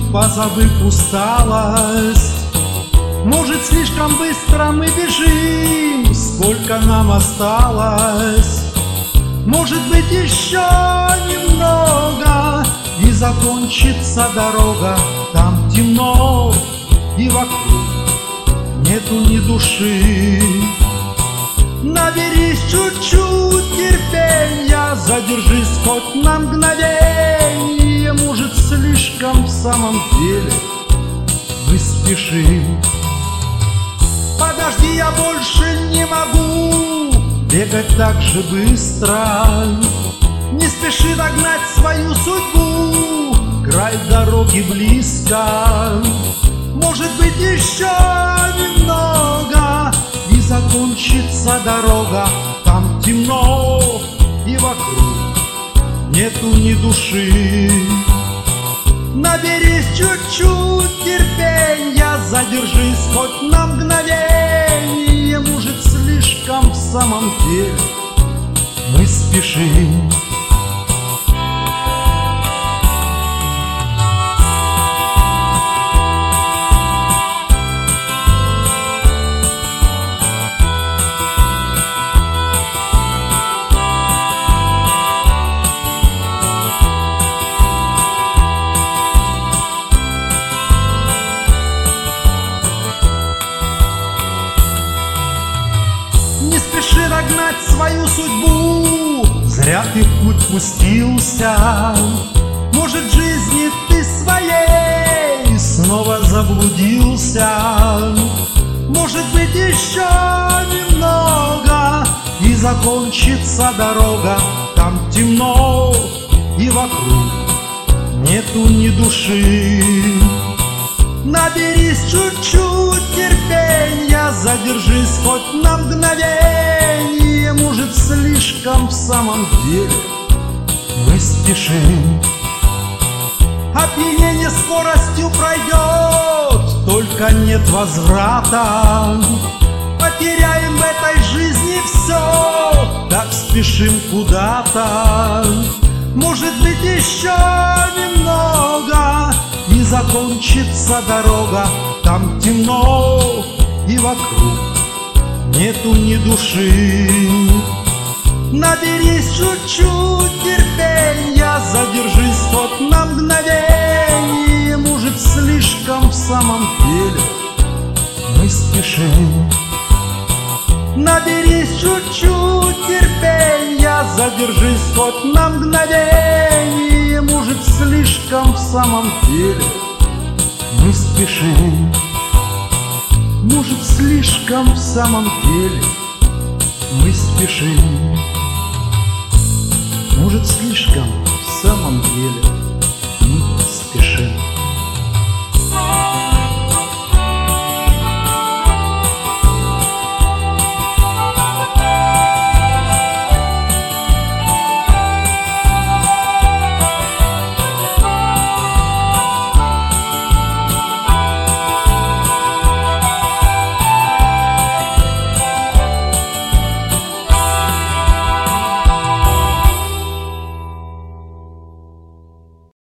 позабыв усталость. Может, слишком быстро мы бежим, сколько нам осталось. Может быть, еще немного, и закончится дорога. Там темно, и вокруг нету ни души. Наберись чуть-чуть терпенья, задержись хоть на мгновенье. Может, слишком в самом деле мы спешим. Подожди, я больше не могу бегать так же быстро. Не спеши догнать свою судьбу, край дороги близко. Может быть, еще немного, и закончится дорога. Там темно, и вокруг нету ни души. Наберись чуть-чуть терпенья, задержись хоть на мгновенье. Может, слишком в самом деле мы спешим. Не спеши догнать свою судьбу, зря ты в путь пустился. Может, в жизни ты своей снова заблудился. Может быть, еще немного, и закончится дорога. Там темно, и вокруг нету ни души. Наберись чуть-чуть терпенья, задержись хоть на мгновенье. Может, слишком в самом деле мы спешим. Опьянение скоростью пройдет, только нет возврата. Потеряем в этой жизни все, так спешим куда-то. Может быть, еще немного, и закончится дорога. Там темно, и вокруг нету ни души. Наберись чуть-чуть терпенья, задержись хоть на мгновенье. Может, слишком в самом деле мы спешим. Наберись чуть-чуть терпенья, задержись хоть на мгновенье. Может, слишком в самом деле мы спешим. Может, слишком в самом деле мы спешим. Может, слишком в самом деле